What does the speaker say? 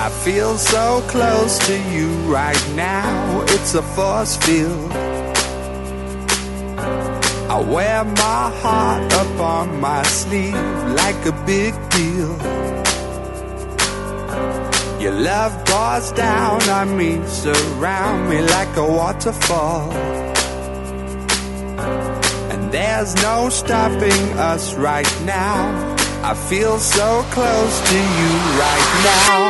I feel so close to you right now. It's a force field. I wear my heart up on my sleeve like a big deal. Your love pours down on me, surround me like a waterfall. And there's no stopping us right now. I feel so close to you right now.